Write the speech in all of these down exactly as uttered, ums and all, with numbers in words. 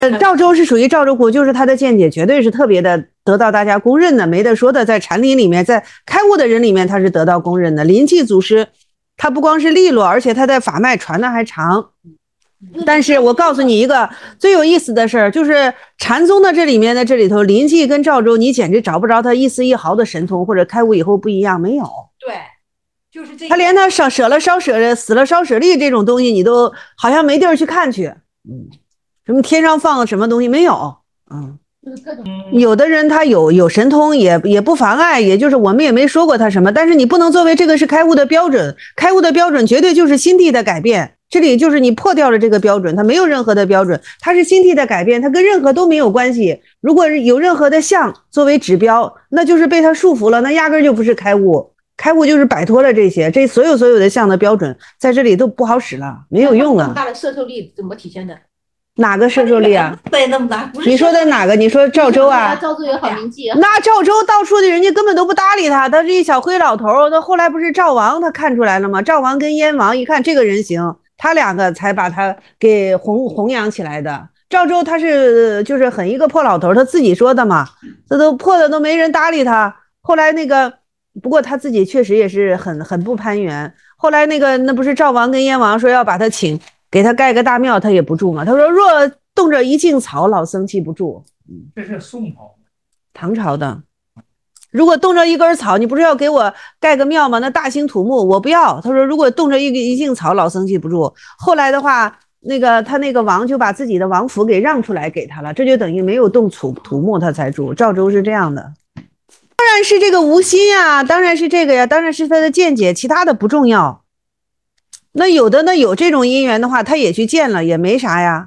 呃，赵州是属于赵州湖，就是他的见解绝对是特别的得到大家公认的，没得说的。在禅林里面，在开悟的人里面，他是得到公认的。临济祖师，他不光是利落，而且他的法脉传的还长。但是我告诉你一个最有意思的事儿，就是禅宗的这里面的这里头，临济跟赵州，你简直找不着他一丝一毫的神通，或者开悟以后不一样，没有。 对，就是这。 他连他舍舍了烧舍死了烧舍利这种东西，你都好像没地儿去看去。嗯。什么天上放了什么东西没有？嗯，有的人他有有神通也也不妨碍，也就是我们也没说过他什么，但是你不能作为这个是开悟的标准，开悟的标准绝对就是心地的改变。这里就是你破掉了这个标准，它没有任何的标准，它是心地的改变，它跟任何都没有关系。如果有任何的相作为指标，那就是被它束缚了，那压根就不是开悟。开悟就是摆脱了这些，这所有所有的相的标准在这里都不好使了，没有用了。 这么大的摄受力怎么体现的？ 哪个摄受力啊？ 对，那么大。 你说的哪个？你说赵州啊？ 赵州也好灵济。 那赵州到处的人家根本都不搭理他，他是一小灰老头。他后来不是赵王，他看出来了吗？赵王跟燕王一看这个人行，他两个才把他给弘弘扬起来的。赵州他是就是很一个破老头，他自己说的嘛，这都破的都没人搭理他。后来那个，不过他自己确实也是很很不攀援。后来那个那不是赵王跟燕王说要把他请。给他盖个大庙，他也不住嘛。他说：“若动着一茎草，老僧记不住。” 这是宋朝， 唐朝的。如果动着一根草，你不是要给我盖个庙吗？那大兴土木，我不要。他说：“如果动着一个一茎草，老僧记不住。”后来的话，那个他那个王就把自己的王府给让出来给他了，这就等于没有动土土木，他才住。赵州是这样的。当然是这个无心呀，当然是这个呀，当然是他的见解，其他的不重要。那有的呢，有这种因缘的话，他也去见了，也没啥呀。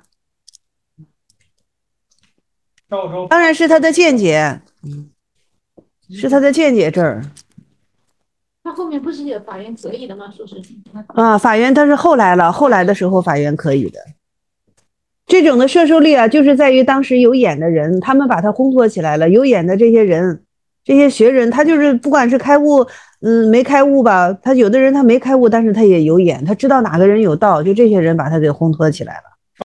赵州当然是他的见解，是他的见解这儿。 他后面不是有法院可以的吗？说是啊，法院他是后来了，后来的时候法院可以的。这种的摄受力啊，就是在于当时有眼的人，他们把他烘托起来了。有眼的这些人，这些学人，他就是不管是开悟。嗯，没开悟吧？他有的人他没开悟，但是他也有眼，他知道哪个人有道，就这些人把他给烘托起来了。